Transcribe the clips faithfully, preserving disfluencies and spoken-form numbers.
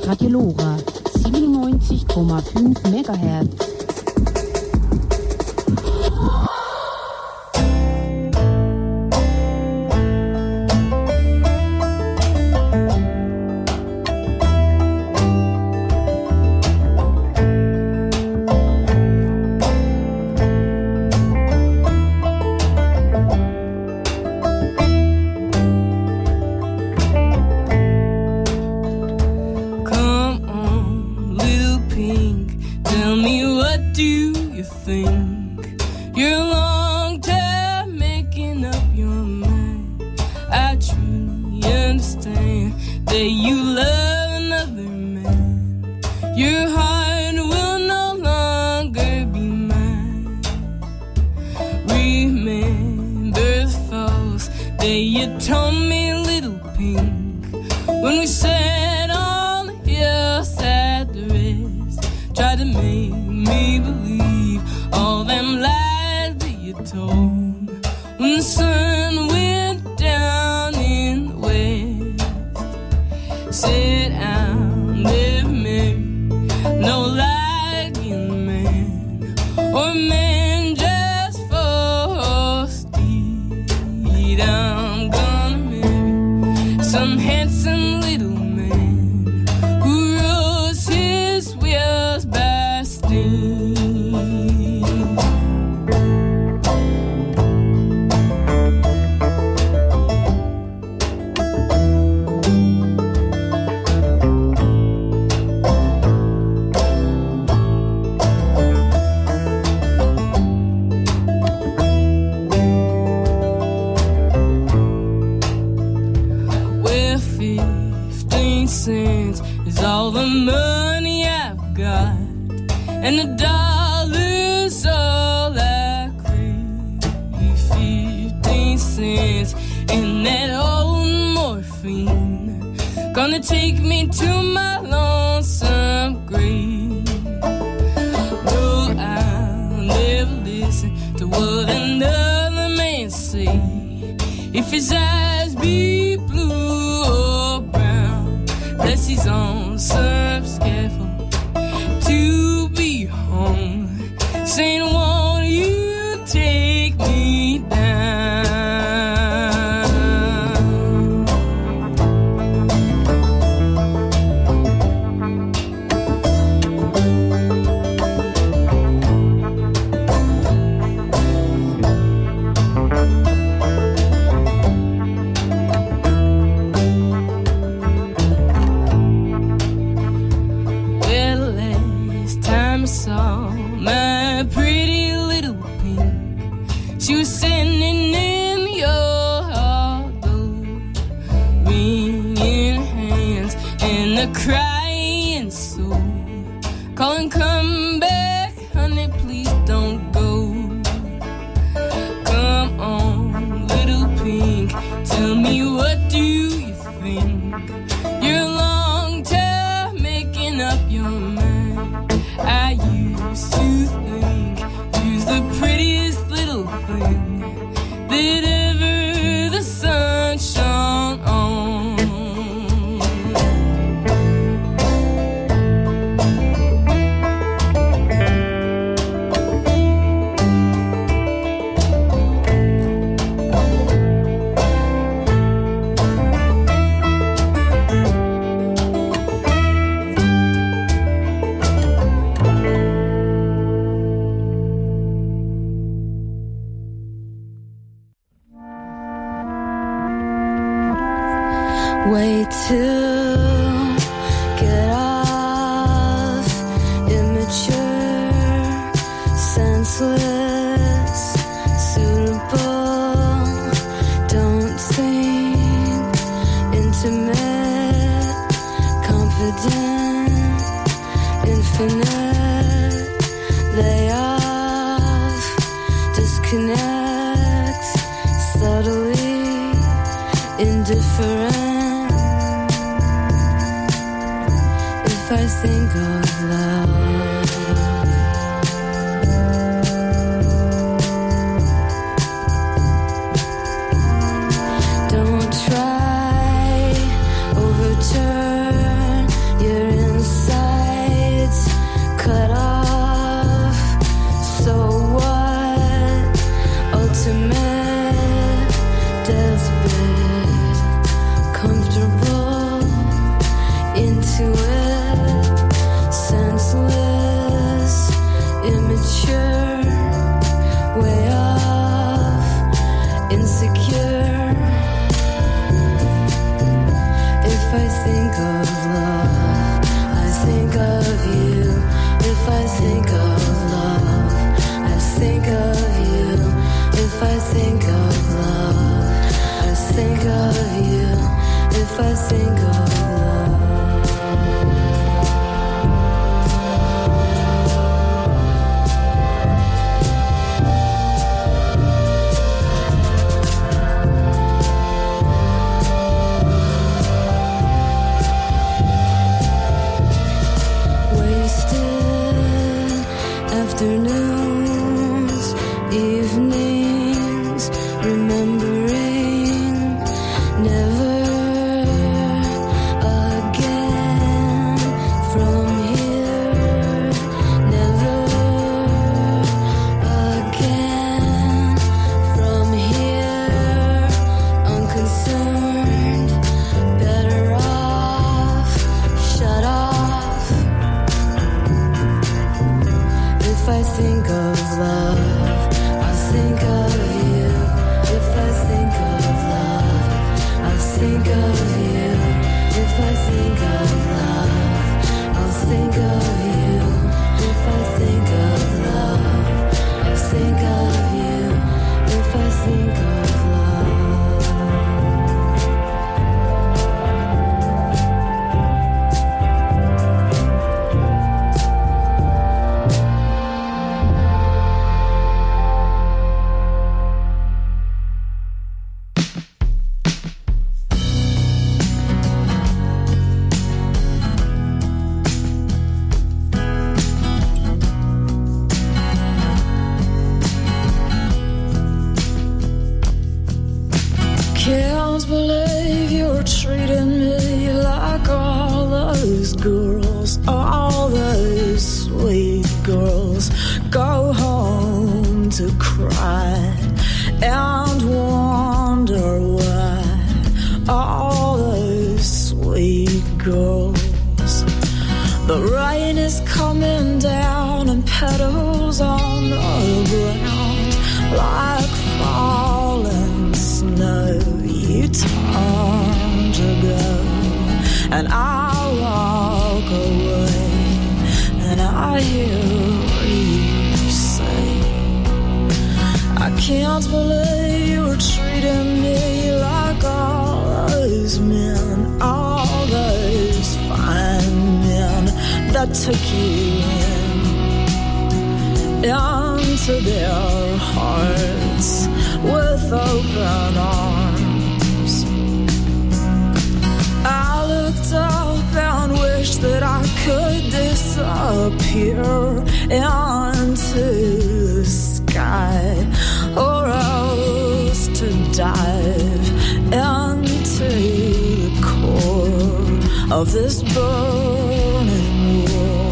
Radio Lora siebenundneunzig Komma fünf Megahertz. Way to get off, immature, senseless, suitable, don't think, intimate, confident, infinite, lay off, disconnect, subtly, indifferent. If I think of love, don't try overturn your think of love, I think of you. If I think of love, I think of you. If I think of love, I think of you. If I think of afternoons, evenings, remembering never again from here, never again from here, unconcerned, better off, shut off. If I think of love, I think of you. If I think of love, I think of you. If I think of love, I'll think of you. If I think of love, I'll think of you. If I think of can't believe you're treating me like all those girls, all those sweet girls go home to cry and wonder why. All those sweet girls. The rain is coming down and petals on the ground like falling snow. You turn to go, and I walk away, and I hear you say, I can't believe you're treating me like all those men, all those fine men that took you in, into their hearts with open arms. I looked up and wished that I could disappear into the sky, or else to dive into the core of this burning world.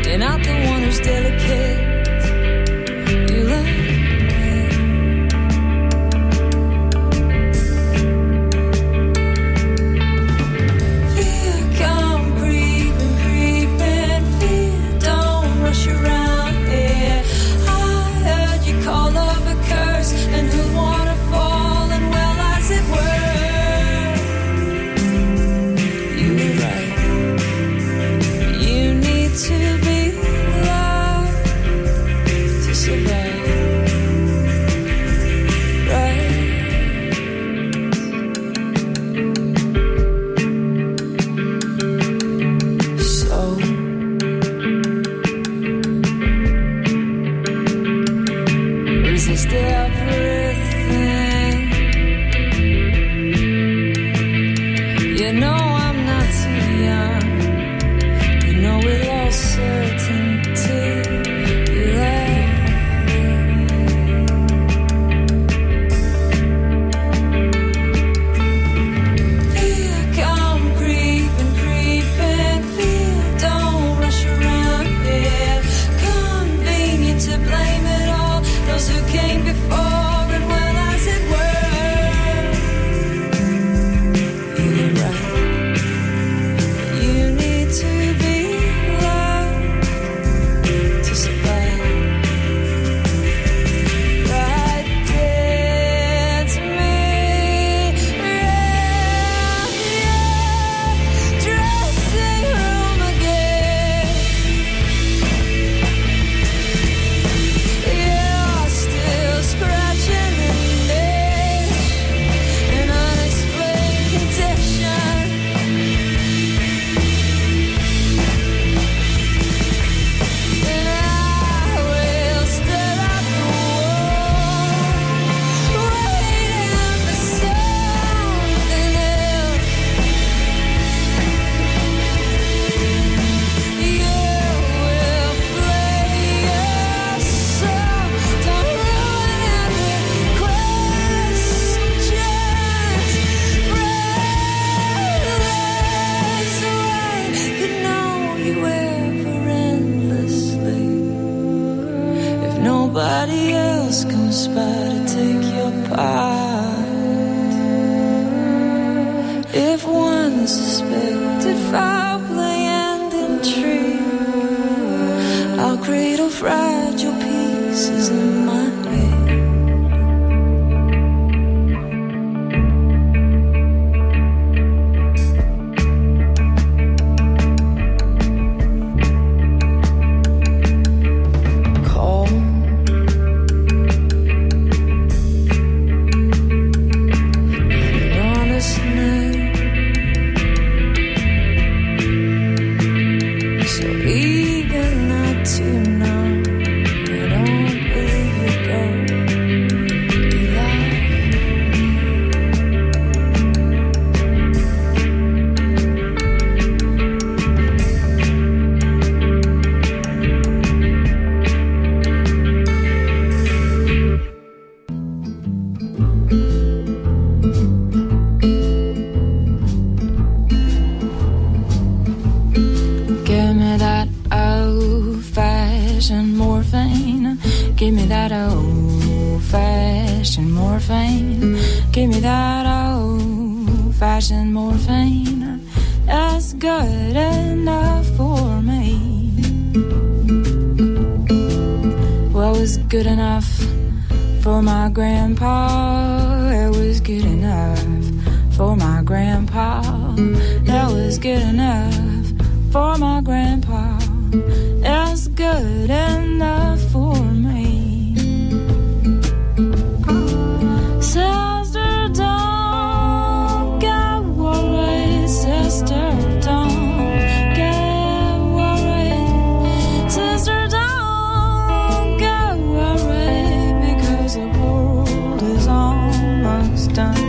You're not the one who's delicate. You love me. Fear come creeping, creeping. Fear don't rush around here. I heard you call love a curse, and who'd wanna fall and well as it were. You were right. You need to be loved to survive. Right. So resist everything. You know I'm not too young. You know we lost certainty. You left me. Fear come creeping, creeping. Fear don't rush around here. Convenient to blame it all. Those who came before and well as it were. You were right. You need to be loved to survive. Right there to me, round your dressing room again. You're still scratching in this, an unexplained condition. And I will stare at the wall, waiting for something else. You will play your song. Don't ruin every question. Breathless away. Could know you ever endlessly. If nobody else comes by to take your part. If one suspected foul play and intrigue, I'll cradle fragile pieces in my head. Call an honest name. So eager not to know. I don't believe you go. You love me. Give me that old-fashioned morphine. Give me that old-fashioned morphine. Give me that old-fashioned morphine. That's good enough for me. Well, it was good enough for my grandpa. It was good enough for my grandpa. That was good enough for my grandpa. That's good enough for me. Sister, don't get worried. Sister, don't get worried. Sister, don't get worried, because the world is almost done.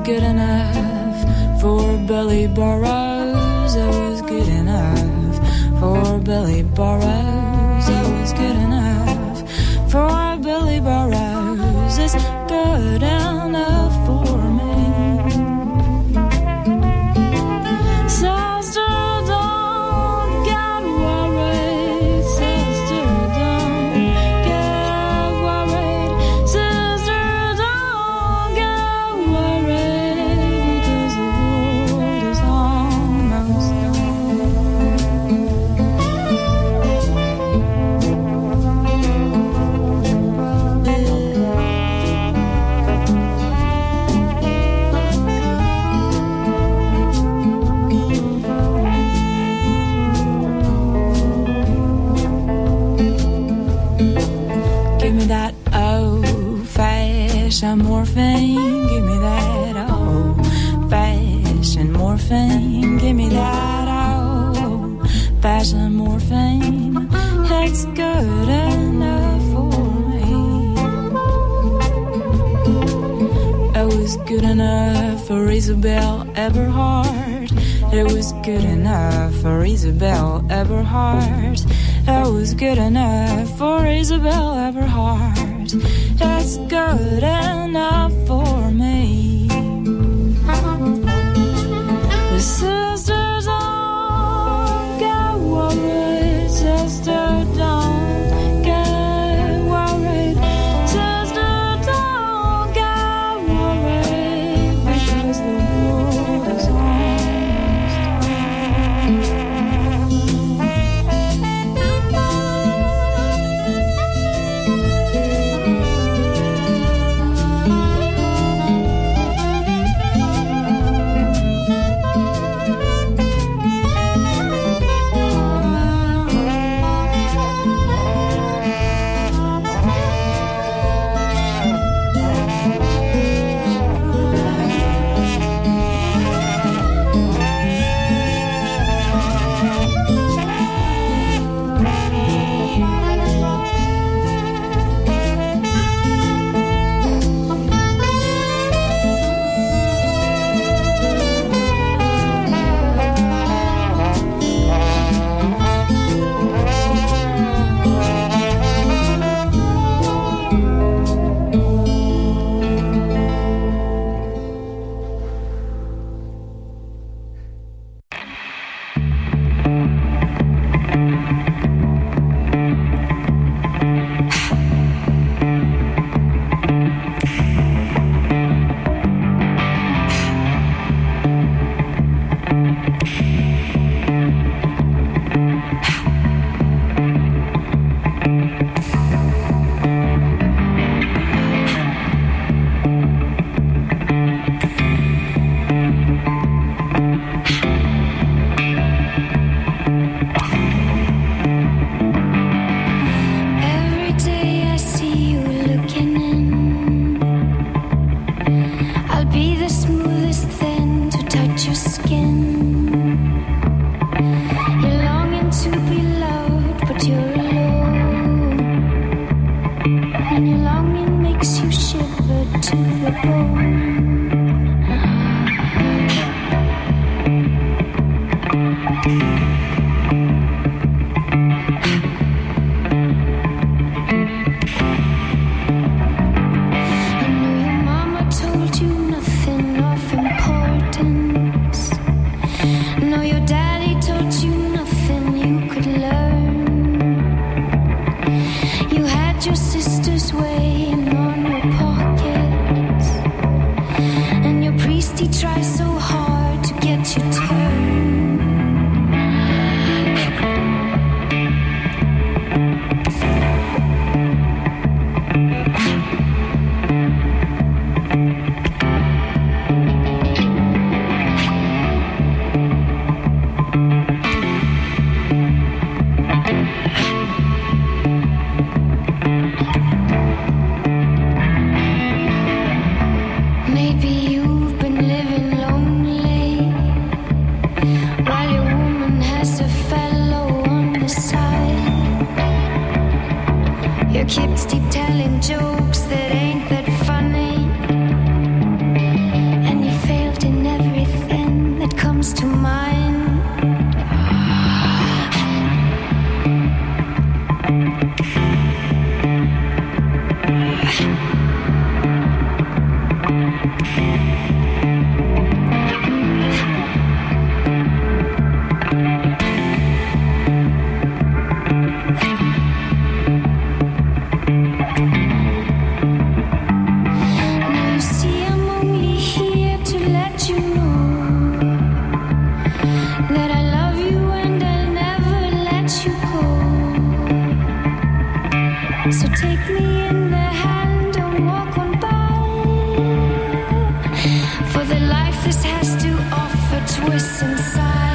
good enough for Billy Burrows. It was good enough for Billy Burrows. It was good enough for Billy Burrows. It's good enough for me. Sister, don't get worried. Sister, don't get worried. Sister, don't get worried, because the world is almost morphine, give me that old-fashioned morphine, give me that old-fashioned morphine. It's good enough for me. It was good enough for Isabel Eberhard. It was good enough for Isabel Eberhard. It was good enough for Isabel Eberhard. That's good enough for me. The sisters don't get worried. Sister, don't get worried. Sister, don't get worried, because the world is Your kids keep telling jokes that ain't that funny. twists inside.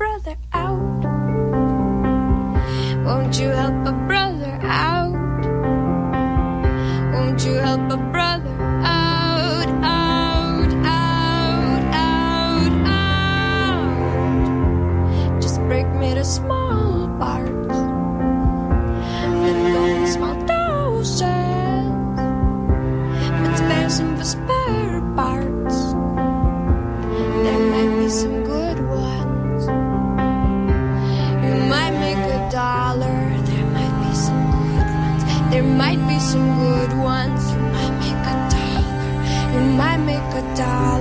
brother out? Won't you help a brother out? Won't you help a brother out, out, out, out, out? Just break me to small parts, let go in small doses, but spare some for spare parts. There might be some good ones. You might make a dollar. There might be some good ones. There might be some good ones. You might make a dollar. You might make a dollar.